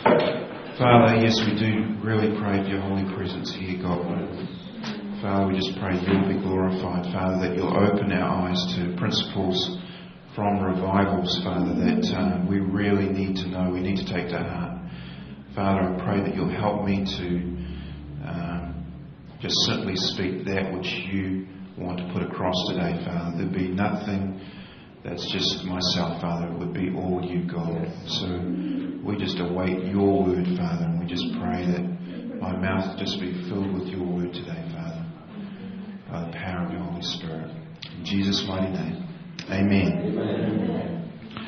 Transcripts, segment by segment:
Father, yes, we do really pray for your holy presence here, God. Father, we just pray you'll be glorified. Father, that you'll open our eyes to principles from revivals, Father, that we really need to know, we need to take to heart. Father, I pray that you'll help me to just simply speak that which you want to put across today, Father. There'd be nothing that's just myself, Father. It would be all you, God. So we just await your word, Father, and we just pray that my mouth just be filled with your word today, Father, by the power of your Holy Spirit. In Jesus' mighty name. Amen.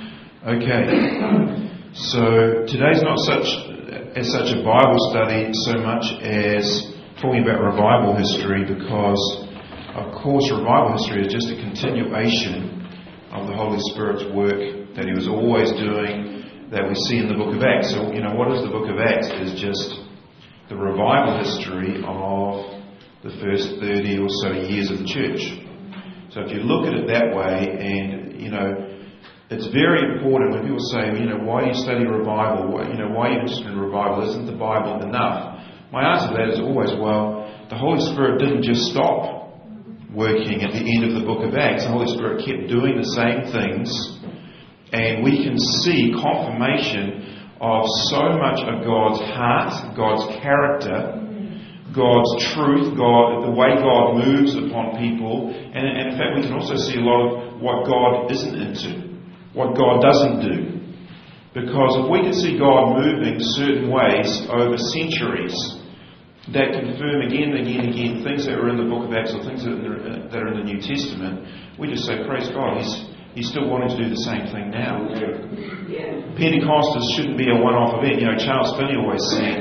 Okay. So today's not such a Bible study so much as talking about revival history, because of course revival history is just a continuation of the Holy Spirit's work that he was always doing, that we see in the book of Acts. So, what is the book of Acts? It is just the revival history of the first 30 or so years of the church. So if you look at it that way, and, it's very important when people say, why do you study revival? Why are you interested in revival? Isn't the Bible enough? My answer to that is always, the Holy Spirit didn't just stop working at the end of the book of Acts. The Holy Spirit kept doing the same things, and we can see confirmation of so much of God's heart, God's character, God's truth, the way God moves upon people, and in fact we can also see a lot of what God isn't into, what God doesn't do. Because if we can see God moving certain ways over centuries, that confirm again and again and again things that are in the book of Acts or things that are in the New Testament, we just say, praise God, He's still wanting to do the same thing now. Yeah. Pentecostals shouldn't be a one-off event. Charles Finney always said,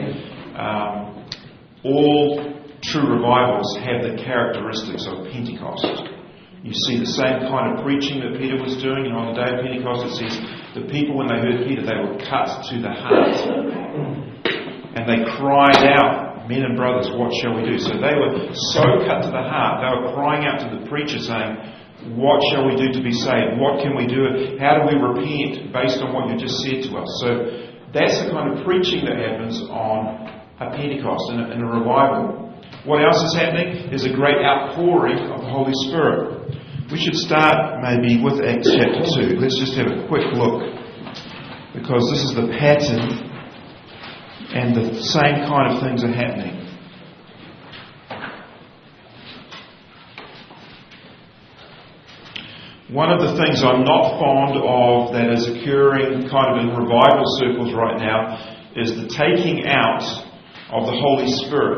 all true revivals have the characteristics of Pentecost. You see the same kind of preaching that Peter was doing. On the day of Pentecost, it says the people, when they heard Peter, they were cut to the heart. And they cried out, men and brothers, what shall we do? So they were so cut to the heart, they were crying out to the preacher saying, what shall we do to be saved? What can we do? How do we repent based on what you just said to us? So that's the kind of preaching that happens on a Pentecost, in a revival. What else is happening? There's a great outpouring of the Holy Spirit. We should start maybe with Acts chapter 2. Let's just have a quick look, because this is the pattern and the same kind of things are happening. One of the things I'm not fond of that is occurring kind of in revival circles right now is the taking out of the Holy Spirit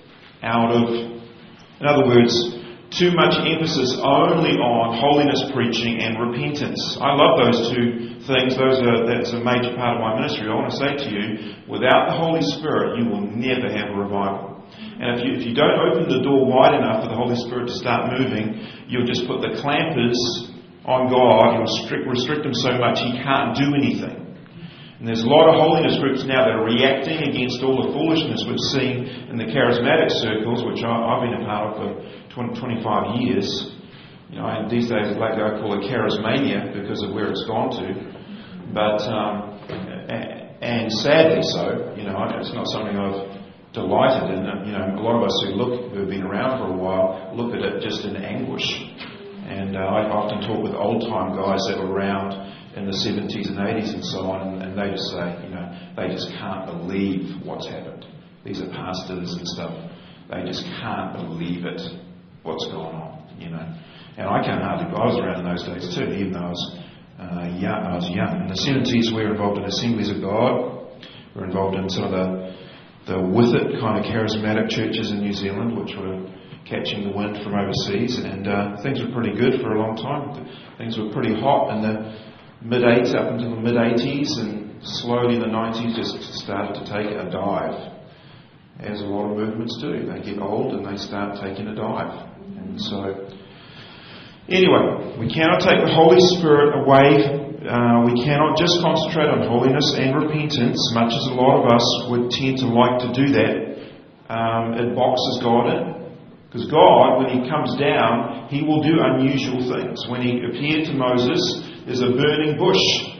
in other words, too much emphasis only on holiness preaching and repentance. I love those two things. That's a major part of my ministry. I want to say to you, without the Holy Spirit, you will never have a revival. And if you don't open the door wide enough for the Holy Spirit to start moving, you'll just put the clampers on God. You'll restrict him so much he can't do anything. And there's a lot of holiness groups now that are reacting against all the foolishness we've seen in the charismatic circles, which I've been a part of for 25 years. And these days lately I call it charismania because of where it's gone to. But, and sadly so, it's not something I've delighted in. A lot of us who've been around for a while look at it just in anguish. And I often talk with old-time guys that were around in the 70s and 80s and so on, and they just say, they just can't believe what's happened. These are pastors and stuff. They just can't believe it, what's going on, And I can't hardly, I was around in those days too, even though I was young. In the 70s, we were involved in Assemblies of God. We were involved in some of the with it kind of charismatic churches in New Zealand, which were catching the wind from overseas, and things were pretty good for a long time. Things were pretty hot in the mid-80s, up until the mid-80s, and slowly in the 90s just started to take a dive, as a lot of movements do. They get old and they start taking a dive. And so, anyway, we cannot take the Holy Spirit away. We cannot just concentrate on holiness and repentance, much as a lot of us would tend to like to do that. It boxes God in. Because God, when He comes down, He will do unusual things. When He appeared to Moses, there's a burning bush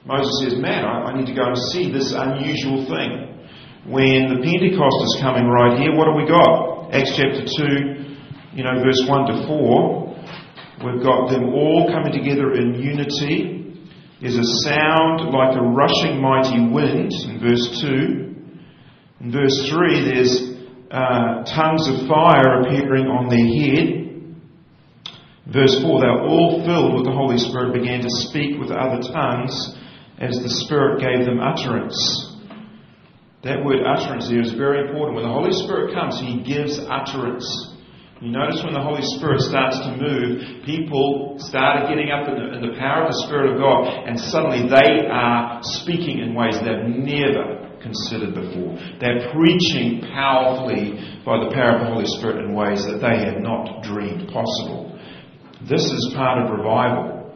Moses says, man, I need to go and see this unusual thing. When the Pentecost is coming right here, what have we got? Acts chapter 2, verse 1 to 4. We've got them all coming together in unity. There's a sound like a rushing mighty wind in verse 2. In verse 3, there's tongues of fire appearing on their head. Verse 4, they were all filled with the Holy Spirit, began to speak with other tongues as the Spirit gave them utterance. That word utterance there is very important. When the Holy Spirit comes, He gives utterance. You notice when the Holy Spirit starts to move, people start getting up in the power of the Spirit of God, and suddenly they are speaking in ways they've never considered before. They're preaching powerfully by the power of the Holy Spirit in ways that they had not dreamed possible. This is part of revival.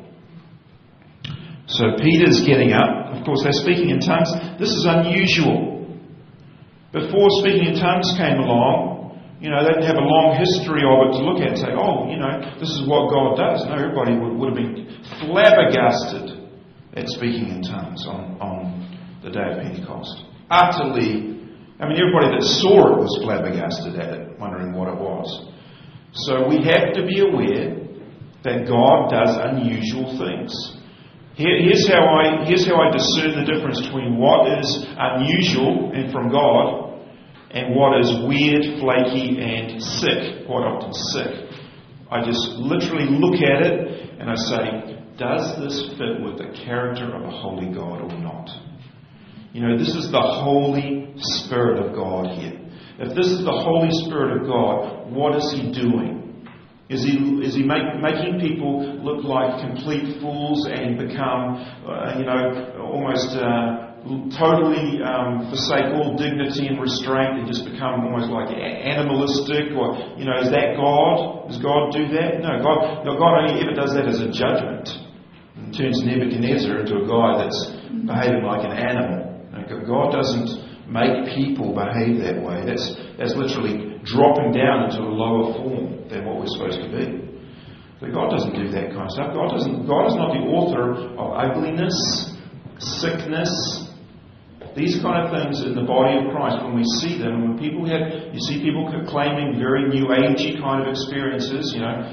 So Peter's getting up. Of course, they're speaking in tongues. This is unusual. Before speaking in tongues came along, they didn't have a long history of it to look at and say, this is what God does. No, everybody would have been flabbergasted at speaking in tongues on the day of Pentecost. Utterly, everybody that saw it was flabbergasted at it, wondering what it was. So we have to be aware that God does unusual things. Here's how I discern the difference between what is unusual and from God and what is weird, flaky and sick, quite often sick. I just literally look at it and I say, does this fit with the character of a holy God or not? This is the Holy Spirit of God here. If this is the Holy Spirit of God, what is He doing? Is he making people look like complete fools and become, almost totally forsake all dignity and restraint and just become almost like animalistic? Or, is that God? Does God do that? No, God only ever does that as a judgment. And turns Nebuchadnezzar into a guy that's behaving like an animal. God doesn't make people behave that way. That's literally dropping down into a lower form than what we're supposed to be. But God doesn't do that kind of stuff. God is not the author of ugliness, sickness, these kind of things in the body of Christ. When we see them, you see people claiming very new agey kind of experiences,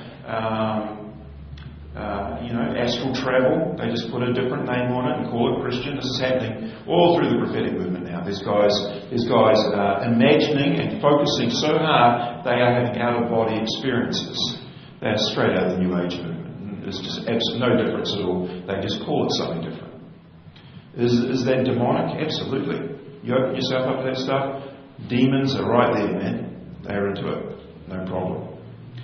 astral travel. They just put a different name on it and call it Christian. This is happening all through the prophetic movement now. There's guys imagining and focusing so hard they are having out-of-body experiences. They're straight out of the New Age movement. There's just no difference at all. They just call it something different. Is that demonic? Absolutely. You open yourself up to that stuff, demons are right there, man. They're into it. No problem.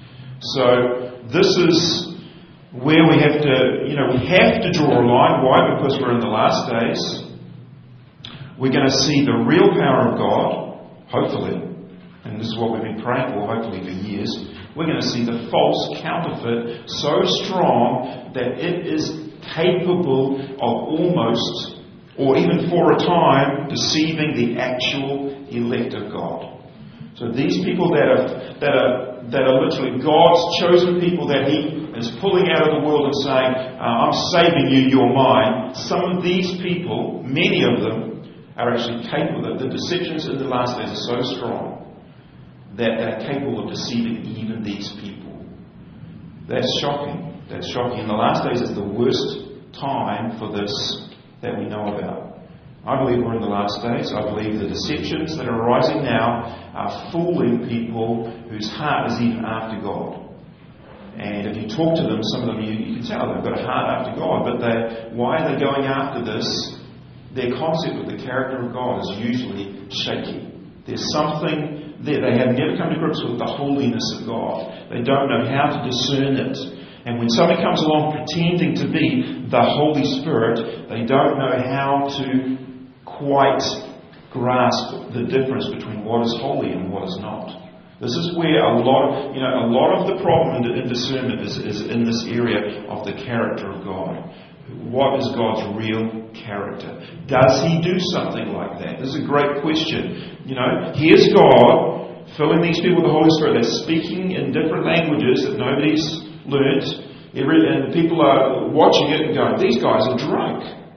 So this is where we have to draw a line. Why? Because we're in the last days. We're going to see the real power of God, hopefully, and this is what we've been praying for, hopefully for years. We're going to see the false counterfeit so strong that it is capable of almost, or even for a time, deceiving the actual elect of God. So these people that are literally God's chosen people that He is pulling out of the world and saying, I'm saving you, you're mine. Some of these people, many of them, are actually capable of, the deceptions in the last days are so strong that they're capable of deceiving even these people. That's shocking. That's shocking. In the last days is the worst time for this that we know about. I believe we're in the last days. I believe the deceptions that are arising now are fooling people whose heart is even after God. And if you talk to them, some of them, you can tell they've got a heart after God. But why are they going after this? Their concept of the character of God is usually shaky. There's something there. They have never come to grips with the holiness of God. They don't know how to discern it. And when somebody comes along pretending to be the Holy Spirit, they don't know how to quite grasp the difference between what is holy and what is not. This is where a lot of the problem in discernment is in this area of the character of God. What is God's real character? Does He do something like that? This is a great question. Here's God filling these people with the Holy Spirit. They're speaking in different languages that nobody's learnt. And people are watching it and going, these guys are drunk.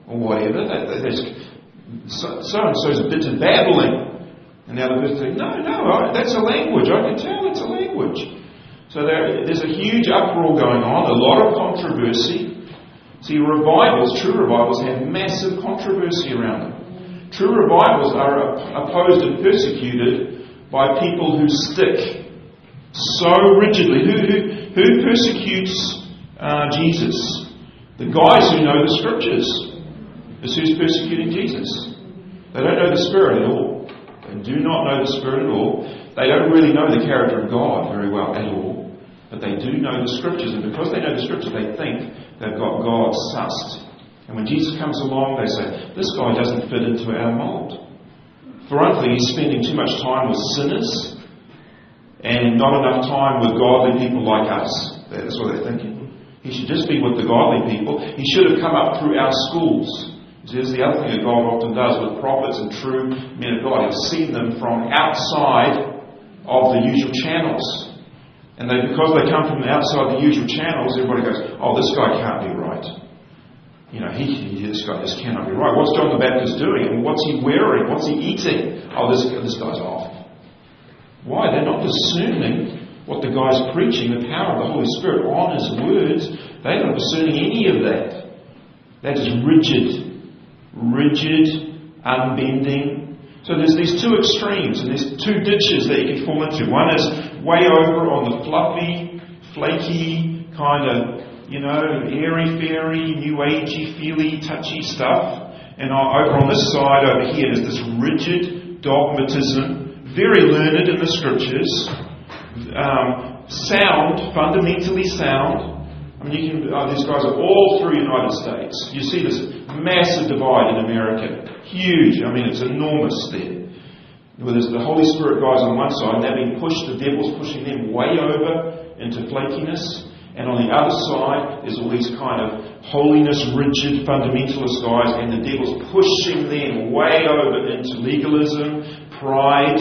or whatever. So-and-so's a bit of babbling. And the other person says, no, that's a language. I can tell it's a language. So there's a huge uproar going on, a lot of controversy. See, revivals, true revivals, have massive controversy around them. True revivals are opposed and persecuted by people who stick so rigidly. Who persecutes Jesus? The guys who know the Scriptures is who's persecuting Jesus. They don't know the Spirit at all. They do not know the Spirit at all. They don't really know the character of God very well at all. But they do know the Scriptures, and because they know the Scriptures, they think they've got God sussed. And when Jesus comes along, they say, this guy doesn't fit into our mould. For one thing, he's spending too much time with sinners and not enough time with godly people like us. That's what they're thinking. He should just be with the godly people. He should have come up through our schools. There's the other thing that God often does with prophets and true men of God. He'll see them from outside of the usual channels. And because they come from outside the usual channels, everybody goes, oh, this guy can't be right. This guy just cannot be right. What's John the Baptist doing? And what's he wearing? What's he eating? Oh, this guy's off. Why? They're not discerning what the guy's preaching, the power of the Holy Spirit on his words. They're not discerning any of that. That is rigid, unbending. So there's these two extremes, and there's two ditches that you can fall into. One is way over on the fluffy, flaky, kind of, airy-fairy, new agey, feely, touchy stuff. And over on this side, over here, there's this rigid dogmatism, very learned in the Scriptures, sound, fundamentally sound. I mean, these guys are all through the United States. You see this massive divide in America. Huge. I mean, it's enormous there. Where there's the Holy Spirit guys on one side, and they're being pushed, the devil's pushing them way over into flakiness. And on the other side, there's all these kind of holiness, rigid, fundamentalist guys, and the devil's pushing them way over into legalism, pride.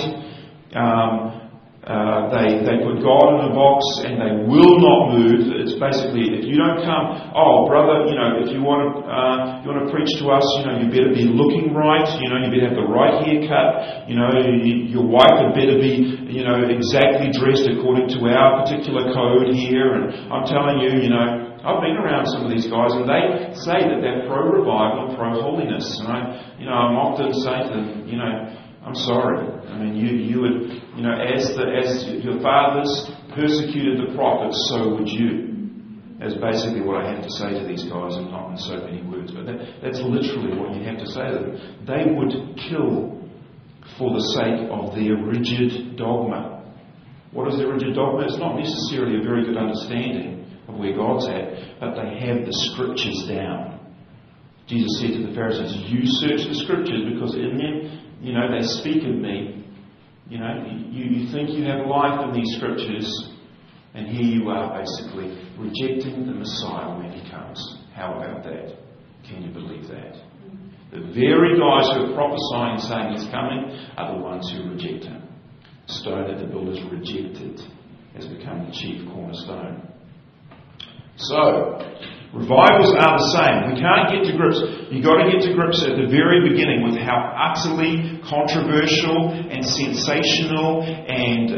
They put God in a box and they will not move. It's basically, if you don't come, oh brother, if you want to preach to us, you better be looking right. You better have the right haircut. Your wife had better be, exactly dressed according to our particular code here. And I'm telling you, I've been around some of these guys, and they say that they're pro-revival and pro-holiness. And I'm often saying to them, I'm sorry. I mean, you would, as your fathers persecuted the prophets, so would you. That's basically what I have to say to these guys, and not in so many words, but that's literally what you have to say to them. They would kill for the sake of their rigid dogma. What is their rigid dogma? It's not necessarily a very good understanding of where God's at, but they have the Scriptures down. Jesus said to the Pharisees, you search the Scriptures because in them, they speak of me. You think you have life in these Scriptures, and here you are basically rejecting the Messiah when He comes. How about that? Can you believe that? The very guys who are prophesying saying He's coming are the ones who reject Him. Stone that the builders rejected has become the chief cornerstone. So, revivals are the same. We can't get to grips. You've got to get to grips at the very beginning with how utterly controversial and sensational and,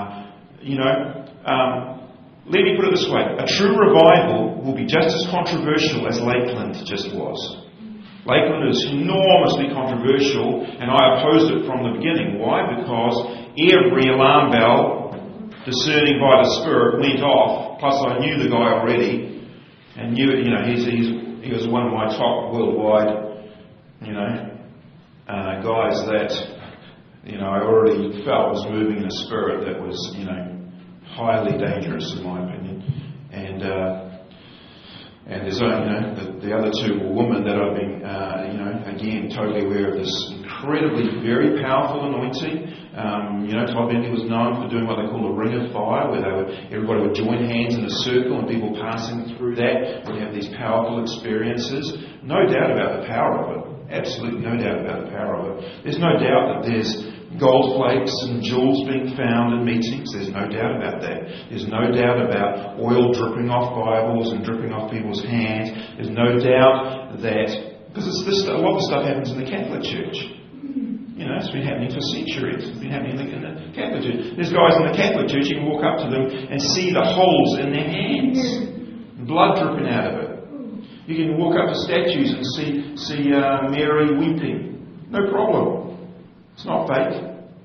let me put it this way. A true revival will be just as controversial as Lakeland just was. Lakeland is enormously controversial, and I opposed it from the beginning. Why? Because every alarm bell, discerning by the Spirit, went off. Plus I knew the guy already. And knew, he was one of my top worldwide, guys that, I already felt was moving in a spirit that was, highly dangerous in my opinion. And there's, the other two were women that I've been, again, totally aware of this incredibly, very powerful anointing. Todd Bentley was known for doing what they call a ring of fire, where everybody would join hands in a circle and people passing through that would have these powerful experiences. No doubt about the power of it. Absolutely no doubt about the power of it. There's no doubt that there's gold flakes and jewels being found in meetings. There's no doubt about that. There's no doubt about oil dripping off Bibles and dripping off people's hands. There's no doubt that Because a lot of stuff happens in the Catholic Church. You know, it's been happening for centuries. It's been happening in the Catholic Church. There's guys in the Catholic Church, you can walk up to them and see the holes in their hands. Blood dripping out of it. You can walk up to statues and see Mary weeping. No problem. It's not fake.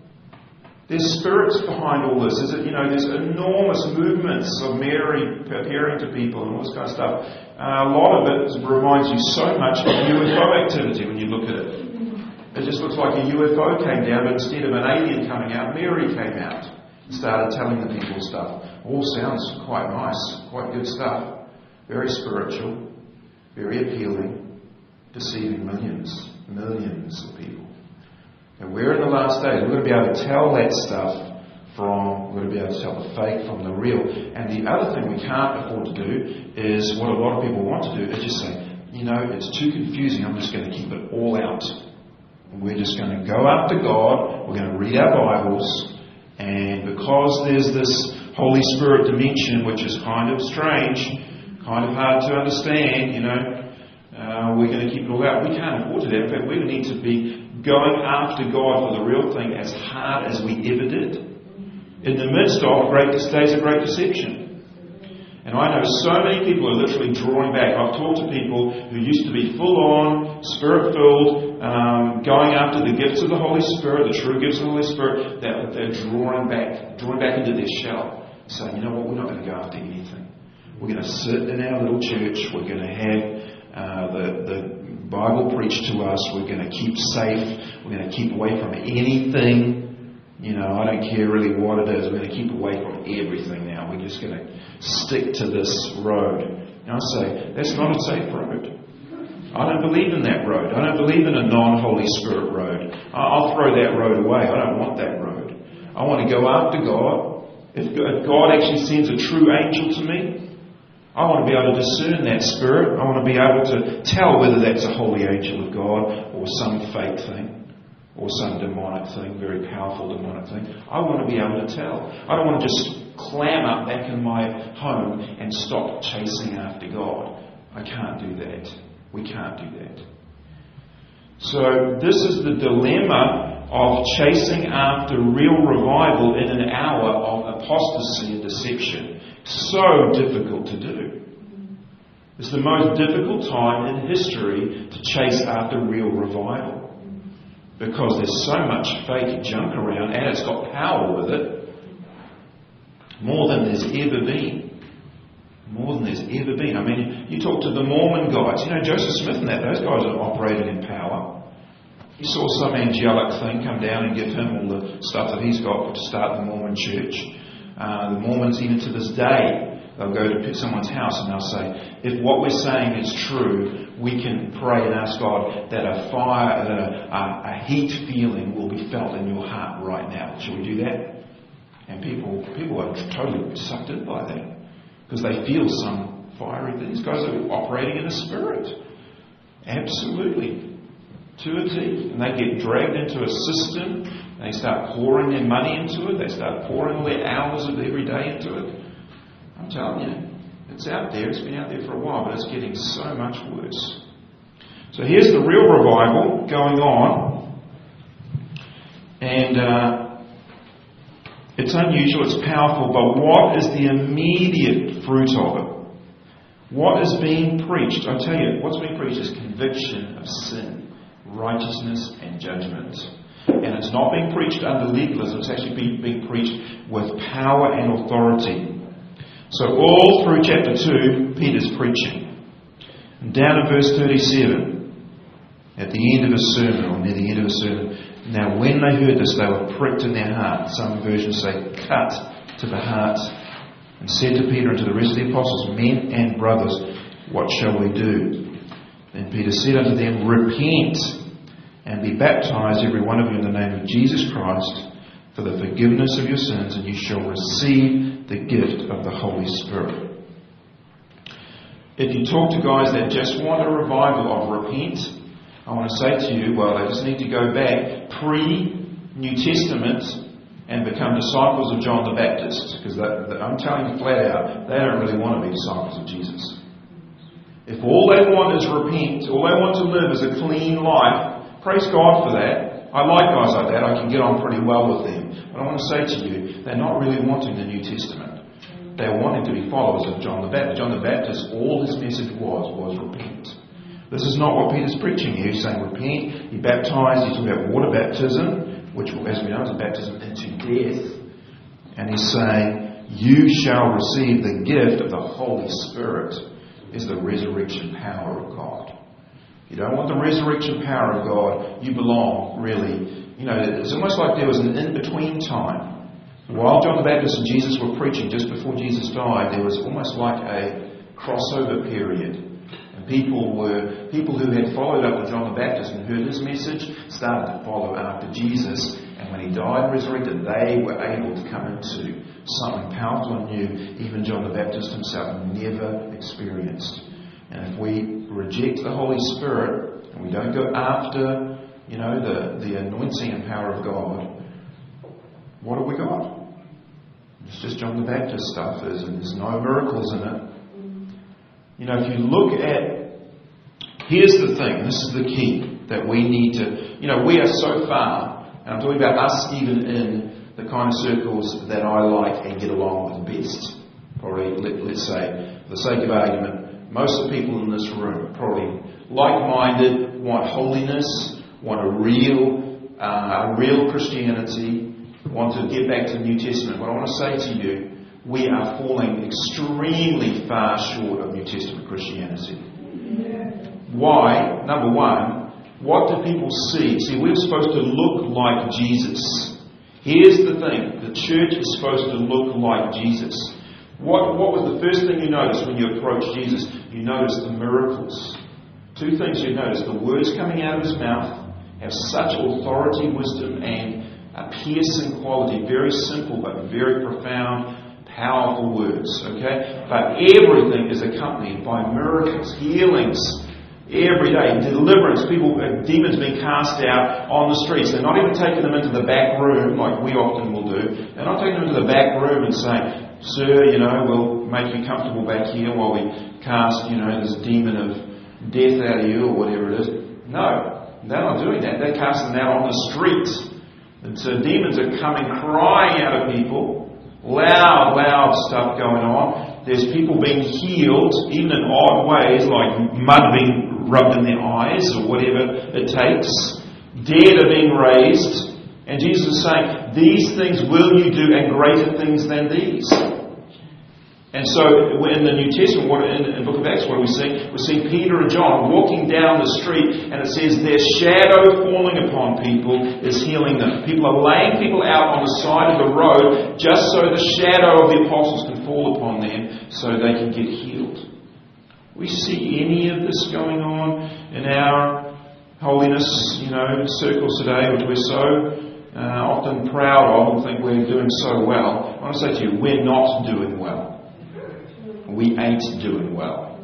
There's spirits behind all this. There's enormous movements of Mary appearing to people and all this kind of stuff. A lot of it reminds you so much of UFO activity when you look at it. It just looks like a UFO came down, but instead of an alien coming out, Mary came out and started telling the people stuff. All sounds quite nice, quite good stuff. Very spiritual, very appealing, deceiving millions of people. And we're in the last days. We're going to be able to tell that stuff we're going to be able to tell the fake from the real. And the other thing we can't afford to do is what a lot of people want to do, is just say, it's too confusing, I'm just going to keep it all out. We're just going to go after God, we're going to read our Bibles, and because there's this Holy Spirit dimension, which is kind of strange, kind of hard to understand, we're going to keep it all out. We can't afford to do that. In fact, we need to be going after God for the real thing as hard as we ever did. In the midst of days of great deception. And I know so many people are literally drawing back. I've talked to people who used to be full-on, Spirit-filled, going after the gifts of the Holy Spirit, the true gifts of the Holy Spirit, that they're drawing back into their shell, saying, you know what, we're not going to go after anything. We're going to sit in our little church, we're going to have the Bible preached to us, we're going to keep safe, we're going to keep away from anything. I don't care really what it is. We're going to keep away from everything now. We're just going to stick to this road. And I say, that's not a safe road. I don't believe in that road. I don't believe in a non-Holy Spirit road. I'll throw that road away. I don't want that road. I want to go after God. If God actually sends a true angel to me, I want to be able to discern that spirit. I want to be able to tell whether that's a holy angel of God or some fake thing. Or some demonic thing, very powerful demonic thing. I want to be able to tell. I don't want to just clam up back in my home and stop chasing after God. I can't do that. We can't do that. So this is the dilemma of chasing after real revival in an hour of apostasy and deception. So difficult to do. It's the most difficult time in history to chase after real revival. Because there's so much fake junk around and it's got power with it. More than there's ever been. More than there's ever been. I mean, you talk to the Mormon guys. Joseph Smith and those guys are operating in power. He saw some angelic thing come down and give him all the stuff that he's got to start the Mormon church. The Mormons, even to this day, they'll go to someone's house and they'll say, if what we're saying is true, we can pray and ask God that a fire, a heat feeling will be felt in your heart right now. Shall we do that? And people are totally sucked in by that because they feel some fiery thing. These guys are operating in a spirit. Absolutely. To a T. And they get dragged into a system. They start pouring their money into it. They start pouring all their hours of every day into it. I'm telling you. It's out there. It's been out there for a while, but it's getting so much worse. So here's the real revival going on. And it's unusual, it's powerful, but what is the immediate fruit of it? What is being preached? I tell you, what's being preached is conviction of sin, righteousness and judgment. And it's not being preached under legalism, it's actually being preached with power and authority. So all through chapter 2, Peter's preaching. And down in verse 37, at the end of his sermon, or near the end of his sermon, now when they heard this, they were pricked in their heart. Some versions say cut to the heart. And said to Peter and to the rest of the apostles, men and brothers, what shall we do? Then Peter said unto them, repent and be baptized, every one of you, in the name of Jesus Christ, for the forgiveness of your sins, and you shall receive the gift of the Holy Spirit. If you talk to guys that just want a revival of repent, I want to say to you, well, they just need to go back pre-New Testament and become disciples of John the Baptist. Because I'm telling you flat out, they don't really want to be disciples of Jesus. If all they want is repent, all they want to live is a clean life, praise God for that. I like guys like that. I can get on pretty well with them. But I want to say to you, they're not really wanting the New Testament. They're wanting to be followers of John the Baptist. John the Baptist, all his message was repent. This is not what Peter's preaching here. He's saying repent. He baptized. He's talking about water baptism, which, as we know, is a baptism into death. And he's saying, you shall receive the gift of the Holy Spirit, is the resurrection power of God. If you don't want the resurrection power of God, you belong, really. It's almost like there was an in-between time. While John the Baptist and Jesus were preaching, just before Jesus died, there was almost like a crossover period. And people who had followed up with John the Baptist and heard his message started to follow after Jesus. And when he died and resurrected, they were able to come into something powerful and new, even John the Baptist himself never experienced. And if we reject the Holy Spirit and we don't go after, the anointing and power of God, what have we got? It's just John the Baptist stuff, and there's no miracles in it. If you look at, here's the thing, this is the key that we need to, we are so far, and I'm talking about us even in the kind of circles that I like and get along with best. Probably, let's say, for the sake of argument, most of the people in this room are probably like-minded, want holiness, want a real Christianity, want to get back to the New Testament. What I want to say to you, we are falling extremely far short of New Testament Christianity. Why? Number one, what do people see? See, we're supposed to look like Jesus. Here's the thing. The church is supposed to look like Jesus. What was the first thing you noticed when you approached Jesus? You noticed the miracles. Two things you noticed. The words coming out of his mouth have such authority, wisdom, and a piercing quality. Very simple, but very profound, powerful words. Okay? But everything is accompanied by miracles, healings, every day, deliverance, demons being cast out on the streets. They're not even taking them into the back room like we often will do. They're not taking them into the back room and saying, sir, we'll make you comfortable back here while we cast, this demon of death out of you or whatever it is. No, they're not doing that. They're casting them out on the streets. And so demons are coming crying out of people. Loud stuff going on. There's people being healed, even in odd ways, like mud being rubbed in their eyes or whatever it takes. Dead are being raised. And Jesus is saying, these things will you do, and greater things than these. And so in the New Testament, in the book of Acts, what are we seeing? We're seeing Peter and John walking down the street, and it says their shadow falling upon people is healing them. People are laying people out on the side of the road just so the shadow of the apostles can fall upon them so they can get healed. We see any of this going on in our holiness, circles today, which we're so often proud of and think we're doing so well. I want to say to you, we're not doing well. We ain't doing well.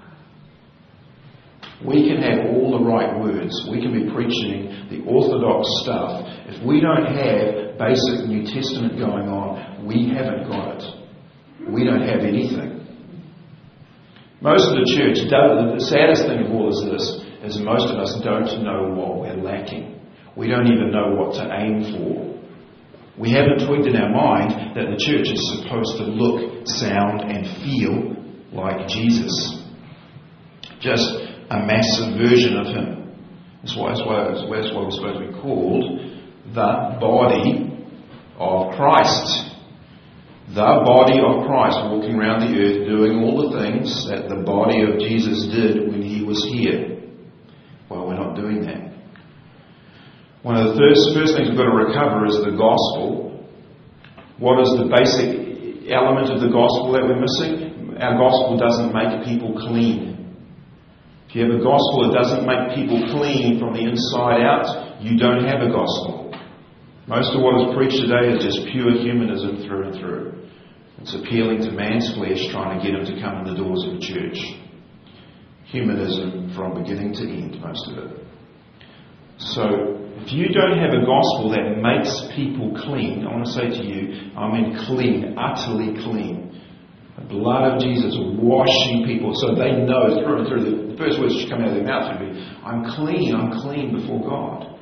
We can have all the right words. We can be preaching the orthodox stuff. If we don't have basic New Testament going on, we haven't got it. We don't have anything. Most of the church, the saddest thing of all is this, is most of us don't know what we're lacking. We don't even know what to aim for. We haven't twigged in our mind that the church is supposed to look, sound and feel like Jesus. Just a massive version of him. That's why we're supposed to be called the body of Christ. The body of Christ, walking around the earth doing all the things that the body of Jesus did when he was here. Well, we're not doing that. One of the first things we've got to recover is the gospel. What is the basic element of the gospel that we're missing? Our gospel doesn't make people clean. If you have a gospel that doesn't make people clean from the inside out, you don't have a gospel. Most of what is preached today is just pure humanism through and through. It's appealing to man's flesh, trying to get him to come in the doors of the church. Humanism from beginning to end, most of it. So, if you don't have a gospel that makes people clean, I want to say to you, I mean clean, utterly clean. The blood of Jesus washing people so they know through and through. The first words that come out of their mouth would be, I'm clean before God.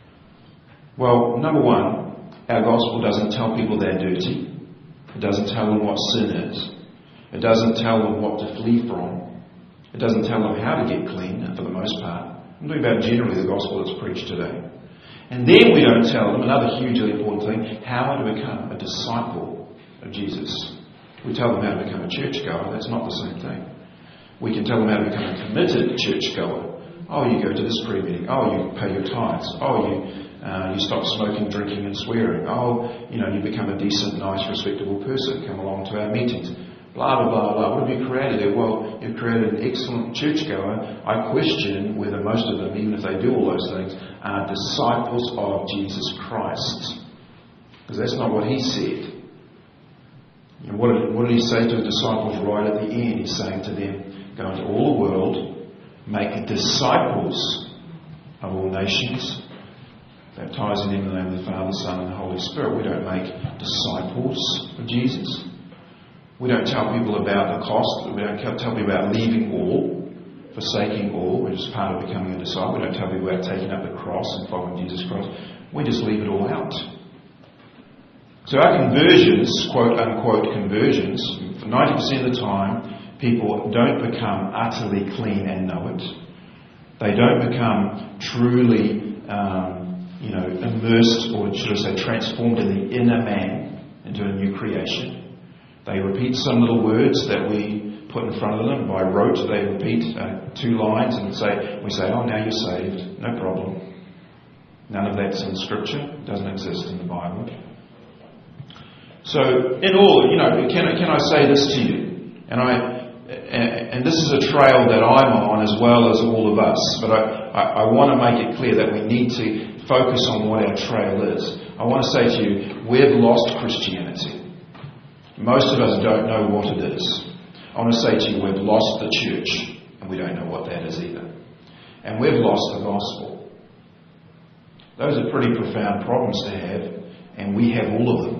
Well, number one, our gospel doesn't tell people they're dirty. It doesn't tell them what sin is. It doesn't tell them what to flee from. It doesn't tell them how to get clean, for the most part. I'm talking about generally the gospel that's preached today. And then we don't tell them, another hugely important thing, how to become a disciple of Jesus. We tell them how to become a churchgoer. That's not the same thing. We can tell them how to become a committed churchgoer. Oh, you go to this prayer meeting. Oh, you pay your tithes. Oh, you stop smoking, drinking and swearing. Oh, you become a decent, nice, respectable person. Come along to our meetings. Blah, blah, blah, blah. What have you created there? Well, you've created an excellent churchgoer. I question whether most of them, even if they do all those things, are disciples of Jesus Christ. Because that's not what he said. What did he say to the disciples right at the end? He's saying to them, go into all the world, make disciples of all nations, baptizing them in the name of the Father, Son and the Holy Spirit. We don't make disciples of Jesus. We don't tell people about the cost. We don't tell people about leaving all, forsaking all, which is part of becoming a disciple. We don't tell people about taking up the cross and following Jesus Christ. We just leave it all out. So our conversions, quote-unquote conversions, for 90% of the time, people don't become utterly clean and know it. They don't become truly, immersed, or should I say transformed in the inner man into a new creation. They repeat some little words that we put in front of them by rote. They repeat 2 lines and we say, oh, now you're saved. No problem. None of that's in Scripture. It doesn't exist in the Bible. So, in all, can I say this to you? And this is a trail that I'm on as well as all of us. But I want to make it clear that we need to focus on what our trail is. I want to say to you, we've lost Christianity. Most of us don't know what it is. I want to say to you, we've lost the church, and we don't know what that is either. And we've lost the gospel. Those are pretty profound problems to have, and we have all of them.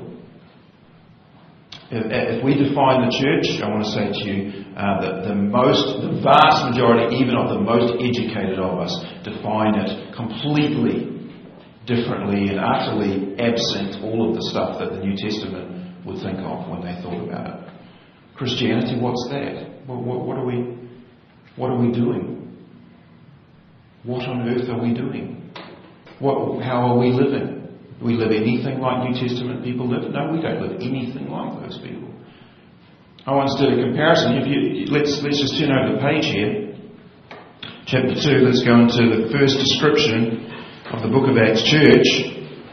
If we define the church, I want to say to you that the vast majority, even of the most educated of us, define it completely differently and utterly absent all of the stuff that the New Testament would think of when they thought about it. Christianity, what's that? What are we doing? What on earth are we doing? How are we living? Do we live anything like New Testament people live? No, we don't live anything like those people. I once did a comparison. Let's just turn over the page here. Chapter 2, let's go into the first description of the book of Acts Church.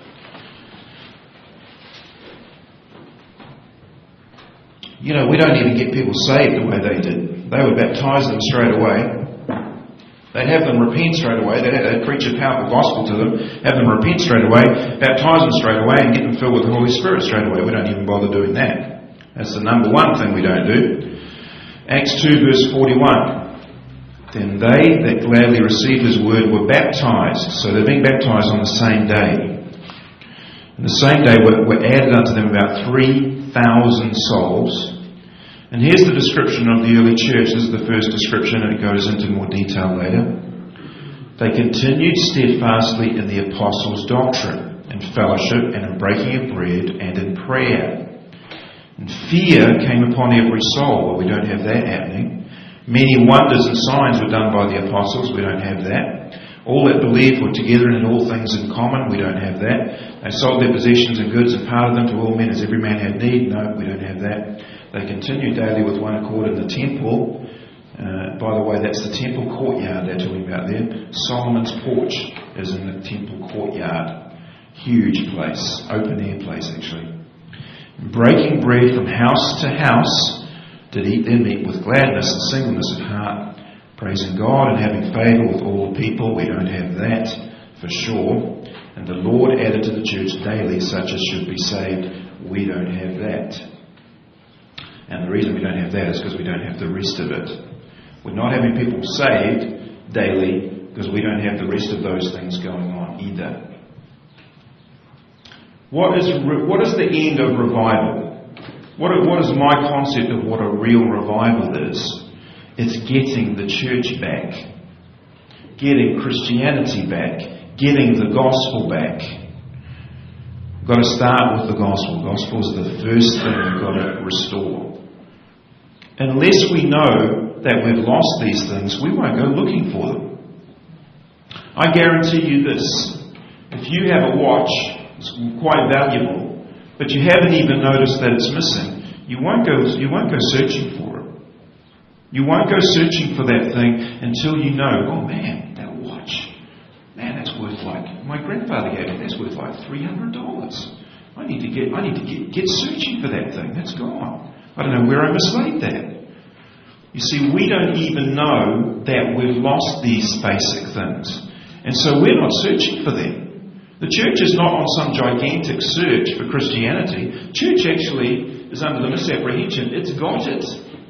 We don't even get people saved the way they did. They would baptize them straight away. They'd have them repent straight away. They'd preach a powerful gospel to them, have them repent straight away, baptize them straight away, and get them filled with the Holy Spirit straight away. We don't even bother doing that. That's the number one thing we don't do. Acts 2 verse 41. Then they that gladly received his word were baptized. So they're being baptized on the same day. And the same day were added unto them about 3,000 souls. And here's the description of the early church. This is the first description, and it goes into more detail later. They continued steadfastly in the apostles' doctrine, in fellowship, and in breaking of bread, and in prayer. And fear came upon every soul. Well, we don't have that happening. Many wonders and signs were done by the apostles. We don't have that. All that believed were together and in all things in common. We don't have that. They sold their possessions and goods and parted them to all men as every man had need. No, we don't have that. They continued daily with one accord in the temple. By the way, that's the temple courtyard they're talking about there. Solomon's porch is in the temple courtyard. Huge place. Open air place, actually. Breaking bread from house to house, did eat their meat with gladness and singleness of heart, praising God and having favour with all the people. We don't have that for sure. And the Lord added to the church daily such as should be saved. We don't have that. And the reason we don't have that is because we don't have the rest of it. We're not having people saved daily because we don't have the rest of those things going on either. What is the end of revival? What is my concept of what a real revival is? It's getting the church back. Getting Christianity back. Getting the gospel back. We've got to start with the gospel. The gospel is the first thing we've got to restore. Unless we know that we've lost these things, we won't go looking for them. I guarantee you this. If you have a watch, it's quite valuable, but you haven't even noticed that it's missing, you won't go searching for it. You won't go searching for that thing until you know, oh man, that watch, man, that's worth my grandfather gave me, that's worth $300. I need to get searching for that thing. That's gone. I don't know where I mislaid that. You see, we don't even know that we've lost these basic things. And so we're not searching for them. The church is not on some gigantic search for Christianity. Church actually is under the misapprehension. It's got it.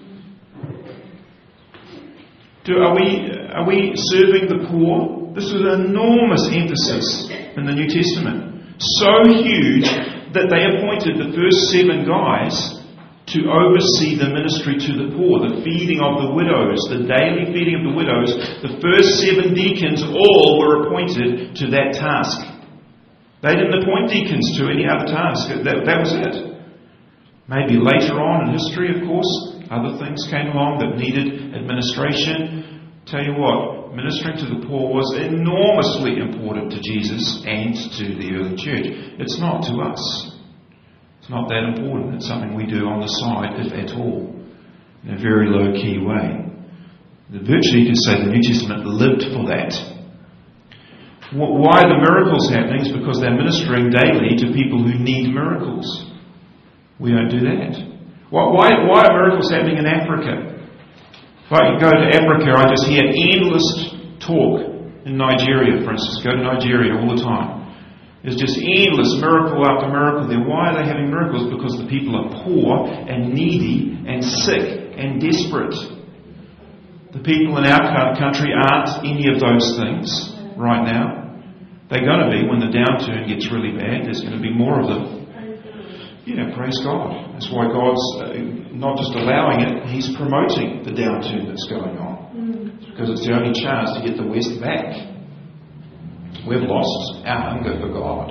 Are we serving the poor? This is an enormous emphasis in the New Testament. So huge that they appointed the first 7 guys to oversee the ministry to the poor, the feeding of the widows, the daily feeding of the widows. The first 7 deacons all were appointed to that task. They didn't appoint deacons to any other task. That was it. Maybe later on in history, of course, other things came along that needed administration. Tell you what, ministering to the poor was enormously important to Jesus and to the early church. It's not to us. It's not that important. It's something we do on the side, if at all, in a very low-key way. Virtually, you could say the New Testament lived for that. Why are the miracles happening? It's because they're ministering daily to people who need miracles. We don't do that. Why are miracles happening in Africa? If I go to Africa, I just hear endless talk. In Nigeria, for instance, go to Nigeria all the time. There's just endless miracle after miracle there. Why are they having miracles? Because the people are poor and needy and sick and desperate. The people in our country aren't any of those things right now. They're going to be when the downturn gets really bad. There's going to be more of them. Yeah, praise God. That's why God's not just allowing it, He's promoting the downturn that's going on. Because it's the only chance to get the West back. We've lost our hunger for God.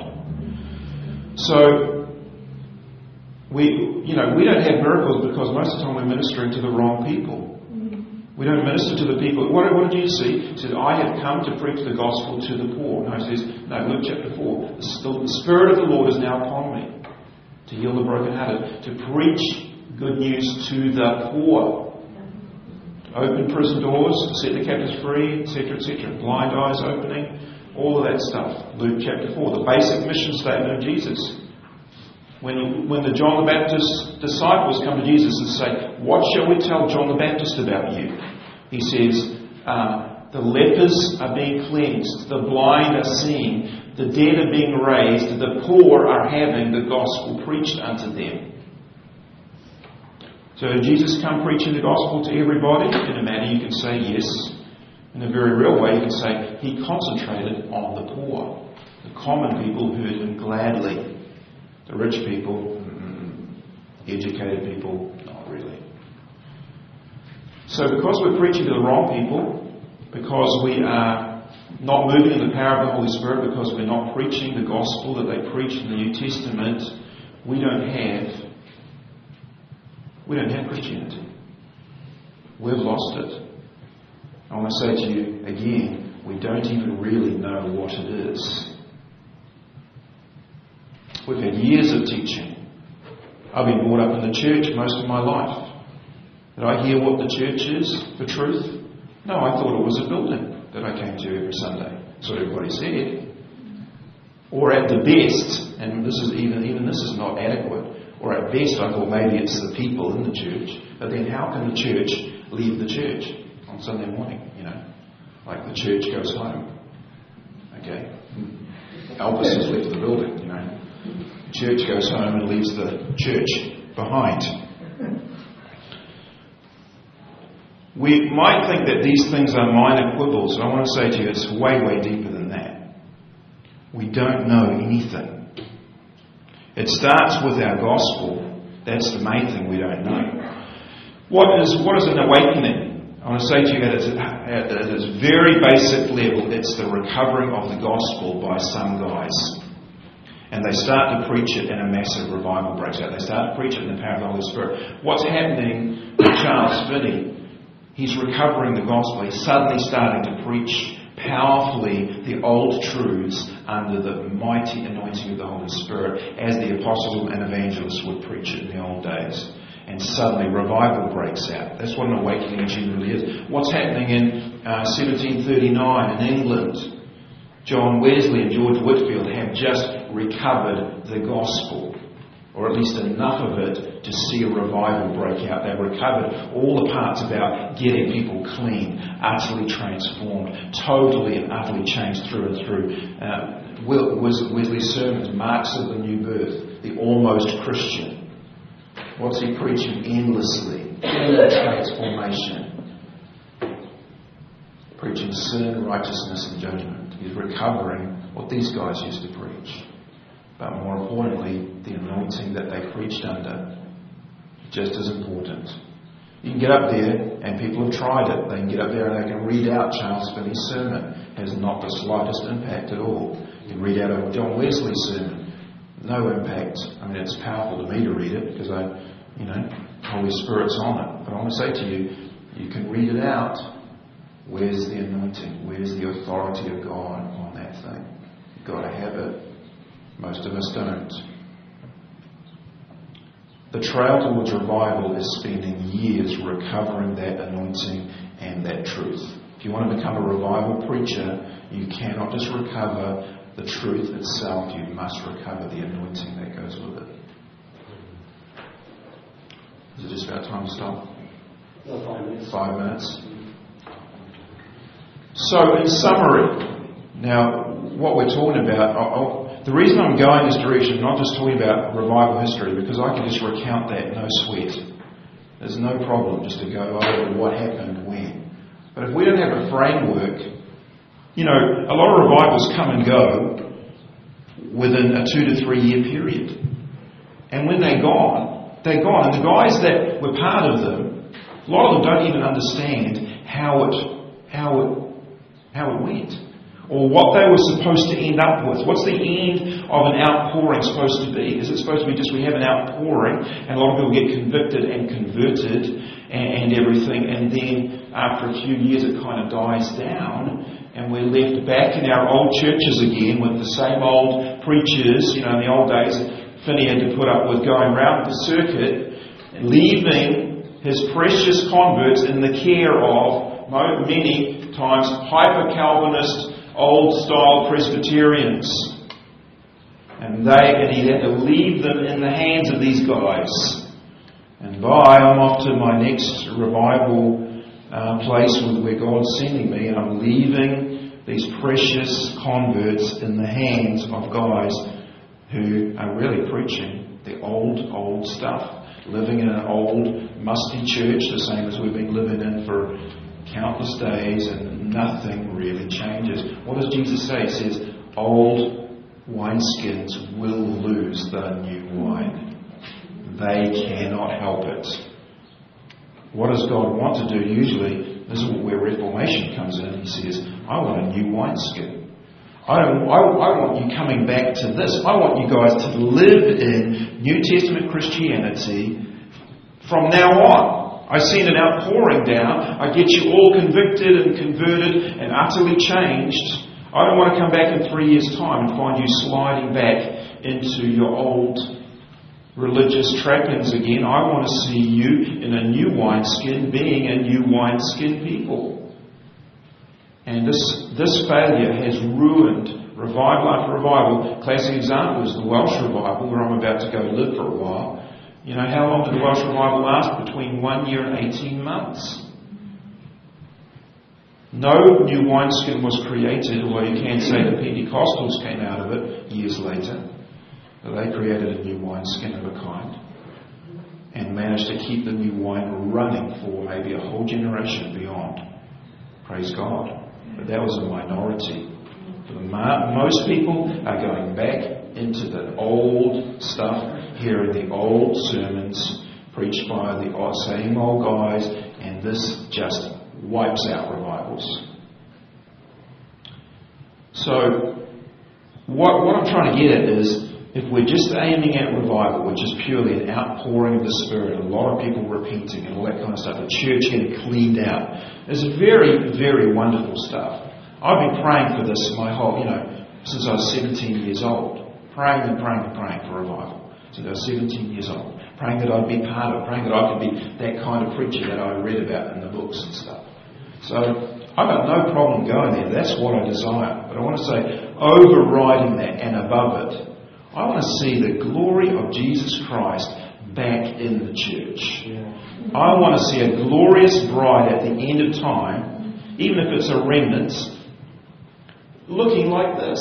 So, we don't have miracles because most of the time we're ministering to the wrong people. We don't minister to the people. What did you see? He said, I have come to preach the gospel to the poor. No, he says, Luke chapter 4. The Spirit of the Lord is now upon me to heal the brokenhearted, to preach good news to the poor, to open prison doors, to set the captives free, etc., etc. Blind eyes opening. All of that stuff. Luke chapter 4, the basic mission statement of Jesus. When the John the Baptist's disciples come to Jesus and say, what shall we tell John the Baptist about you? He says, the lepers are being cleansed, the blind are seeing, the dead are being raised, the poor are having the gospel preached unto them. So did Jesus come preaching the gospel to everybody? In a manner you can say yes. In a very real way, you can say He concentrated on the poor. The common people heard Him gladly. The rich people, educated people, not really. So because we're preaching to the wrong people, because we are not moving in the power of the Holy Spirit, because we're not preaching the gospel that they preached in the New Testament, we don't have Christianity. We've lost it. I want to say to you again, we don't even really know what it is. We've had years of teaching. I've been brought up in the church most of my life. Did I hear what the church is for truth? No, I thought it was a building that I came to every Sunday. That's what everybody said. Or at the best, and this is even this is not adequate, or at best I thought maybe it's the people in the church. But then how can the church leave the church on Sunday morning, like the church goes home. Okay? Elvis has left the building, The church goes home and leaves the church behind. We might think that these things are minor quibbles. I want to say to you, it's way, way deeper than that. We don't know anything. It starts with our gospel That's the main thing we don't know. What is an awakening? I want to say to you at its very basic level, it's the recovering of the gospel by some guys. And they start to preach it and a massive revival breaks out. They start to preach it in the power of the Holy Spirit. What's happening with Charles Finney? He's recovering the gospel. He's suddenly starting to preach powerfully the old truths under the mighty anointing of the Holy Spirit as the apostles and evangelists would preach it in the old days. And suddenly revival breaks out. That's what an awakening generally is. What's happening in 1739 in England? John Wesley and George Whitefield have just recovered the gospel, or at least enough of it to see a revival break out. They've recovered all the parts about getting people clean, utterly transformed, totally and utterly changed through and through. Wesley's sermons, marks of the new birth, the almost Christian. What's he preaching endlessly? Inner transformation. Preaching sin, righteousness and judgment. He's recovering what these guys used to preach. But more importantly, the anointing that they preached under. Just as important. You can get up there, and people have tried it. They can get up there and they can read out Charles Finney's sermon. It has not the slightest impact at all. You can read out John Wesley's sermon. No impact. I mean, it's powerful to me to read it because Holy Spirit's on it. But I want to say to you, you can read it out. Where's the anointing? Where's the authority of God on that thing? You've got to have it. Most of us don't. The trail towards revival is spending years recovering that anointing and that truth. If you want to become a revival preacher, you cannot just recover the truth itself. You must recover the anointing that goes with it. Is it just about time to stop? No, 5 minutes. 5 minutes. So, in summary, now, what we're talking about, the reason I'm going this direction, not just talking about revival history, because I can just recount that, no sweat. There's no problem just to go over what happened when. But if we don't have a framework, a lot of revivals come and go within a 2 to 3 year period. And when they're gone, they're gone. And the guys that were part of them, a lot of them don't even understand how it went, or what they were supposed to end up with. What's the end of an outpouring supposed to be? Is it supposed to be just we have an outpouring and a lot of people get convicted and converted and everything, and then after a few years it kind of dies down and we're left back in our old churches again with the same old preachers? In the old days Finney had to put up with going round the circuit and leaving his precious converts in the care of many times hyper-Calvinist, old-style Presbyterians. And he had to leave them in the hands of these guys. And I'm off to my next revival place where God's sending me, and I'm leaving these precious converts in the hands of guys who are really preaching the old stuff. Living in an old, musty church, the same as we've been living in for countless days, and nothing really changes. What does Jesus say? He says, old wineskins will lose the new wine. They cannot help it. What does God want to do? Usually, this is where Reformation comes in. He says, I want a new wineskin. I want you coming back to this. I want you guys to live in New Testament Christianity from now on. I send an outpouring down. I get you all convicted and converted and utterly changed. I don't want to come back in 3 years' time and find you sliding back into your old religious trappings again. I want to see you in a new wineskin, being a new wineskin people. And this failure has ruined revival after revival. Classic example is the Welsh revival, where I'm about to go live for a while. How long did the Welsh revival last? Between 1 year and 18 months. No new wineskin was created, although you can say the Pentecostals came out of it years later. They created a new wineskin of a kind and managed to keep the new wine running for maybe a whole generation beyond. Praise God. But that was a minority. Most people are going back into the old stuff, hearing the old sermons preached by the same old guys, and this just wipes out revivals. So, what I'm trying to get at is, if we're just aiming at revival, which is purely an outpouring of the Spirit, a lot of people repenting and all that kind of stuff, the church getting cleaned out, is very, very wonderful stuff. I've been praying for this since I was 17 years old. Praying and praying and praying for revival. Since I was 17 years old. Praying that I'd be part of it. Praying that I could be that kind of preacher that I read about in the books and stuff. So, I've got no problem going there. That's what I desire. But I want to say, overriding that and above it, I want to see the glory of Jesus Christ back in the church. I want to see a glorious bride at the end of time, even if it's a remnant, looking like this.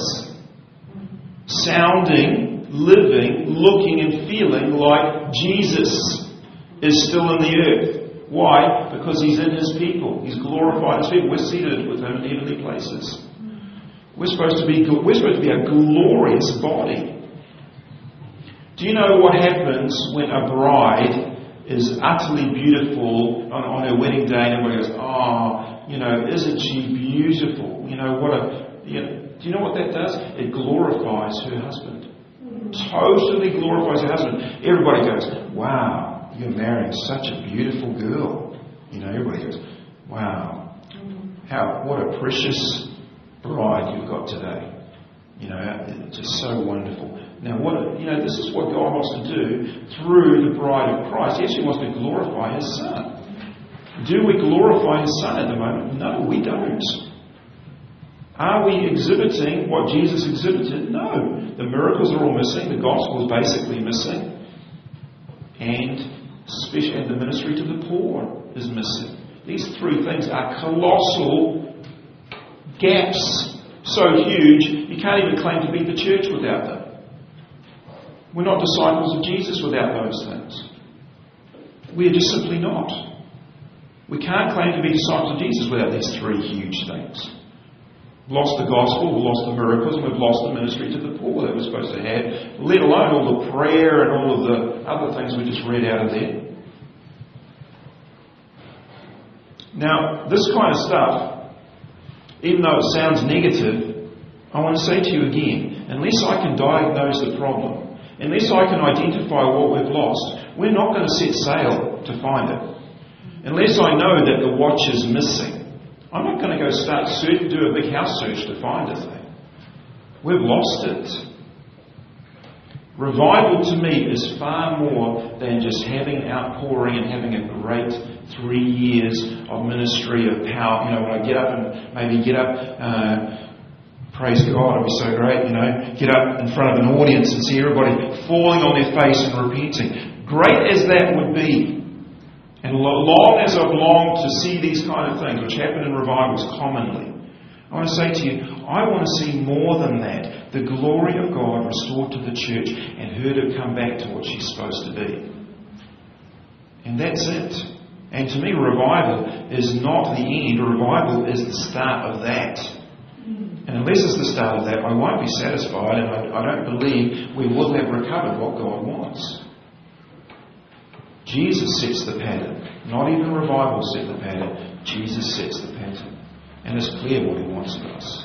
Sounding, living, looking and feeling like Jesus is still in the earth. Why? Because He's in His people. He's glorified His people. We're seated with Him in heavenly places. We're supposed to be a glorious body. Do you know what happens when a bride is utterly beautiful on her wedding day and everybody goes, isn't she beautiful? Do you know what that does? It glorifies her husband. Totally glorifies her husband. Everybody goes, wow, you're marrying such a beautiful girl. Everybody goes, wow, what a precious bride you've got today. It's just so wonderful. Now, this is what God wants to do through the bride of Christ. He actually wants to glorify His Son. Do we glorify His Son at the moment? No, we don't. Are we exhibiting what Jesus exhibited? No. The miracles are all missing. The gospel is basically missing. And especially the ministry to the poor is missing. These three things are colossal gaps, so huge you can't even claim to be the church without them. We're not disciples of Jesus without those things. We are just simply not. We can't claim to be disciples of Jesus without these three huge things. We've lost the gospel, we've lost the miracles, and we've lost the ministry to the poor that we're supposed to have, let alone all the prayer and all of the other things we just read out of there. Now, this kind of stuff, even though it sounds negative, I want to say to you again, unless I can diagnose the problem, unless I can identify what we've lost, we're not going to set sail to find it. Unless I know that the watch is missing, I'm not going to go do a big house search to find a thing. We've lost it. Revival to me is far more than just having outpouring and having a great 3 years of ministry of power. When I get up, praise God, it'll be so great, get up in front of an audience and see everybody falling on their face and repenting. Great as that would be, and long as I've longed to see these kind of things, which happen in revivals commonly, I want to say to you, I want to see more than that. The glory of God restored to the church and her to come back to what she's supposed to be. And that's it. And to me, revival is not the end. Revival is the start of that. And unless it's the start of that, I won't be satisfied, and I don't believe we will have recovered what God wants. Jesus sets the pattern. Not even revival set the pattern. Jesus sets the pattern. And it's clear what He wants of us.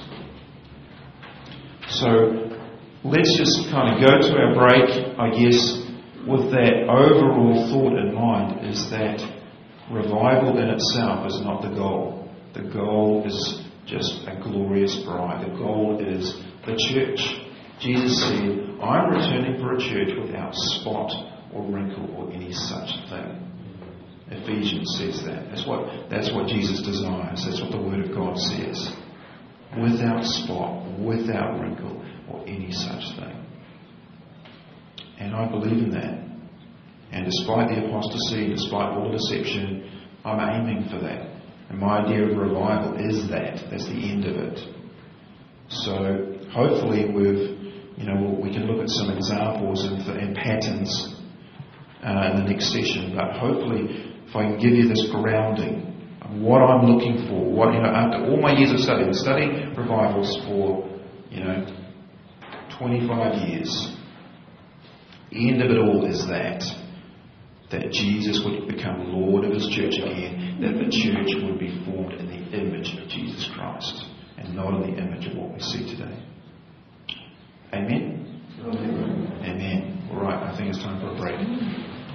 So, let's just kind of go to our break, I guess, with that overall thought in mind, is that revival in itself is not the goal. The goal is just a glorious bride. The goal is the church. Jesus said, I'm returning for a church without spot or wrinkle or any such thing. Ephesians says that. That's what Jesus desires. That's what the Word of God says. Without spot, without wrinkle, or any such thing. And I believe in that. And despite the apostasy, despite all the deception, I'm aiming for that. And my idea of revival is that. That's the end of it. So hopefully we can look at some examples and patterns in the next session. But hopefully, if I can give you this grounding of what I'm looking for, after all my years of studying revivals for 20 25 years. The end of it all is that Jesus would become Lord of His church again, that the church would be formed in the image of Jesus Christ and not in the image of what we see today. Amen? Amen. All right, I think it's time for a break.